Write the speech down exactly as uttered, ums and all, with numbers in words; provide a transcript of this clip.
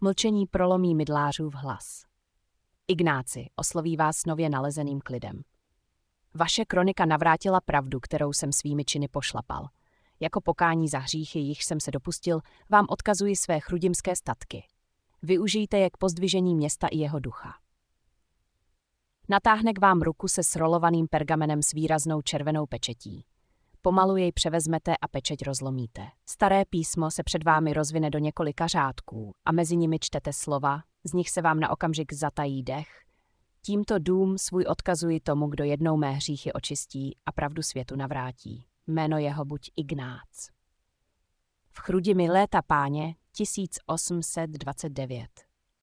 Mlčení prolomí mydlářův hlas. Ignáci, osloví vás nově nalezeným klidem. Vaše kronika navrátila pravdu, kterou jsem svými činy pošlapal. Jako pokání za hříchy, jichž jsem se dopustil, vám odkazuji své chrudimské statky. Využijte je k pozdvižení města i jeho ducha. Natáhne k vám ruku se srolovaným pergamenem s výraznou červenou pečetí. Pomalu jej převezmete a pečeť rozlomíte. Staré písmo se před vámi rozvine do několika řádků a mezi nimi čtete slova, z nich se vám na okamžik zatají dech. Tímto dům svůj odkazuji tomu, kdo jednou mé hříchy očistí a pravdu světu navrátí. Jméno jeho buď Ignác. V Chrudimi léta páně tisíc osm set dvacet devět.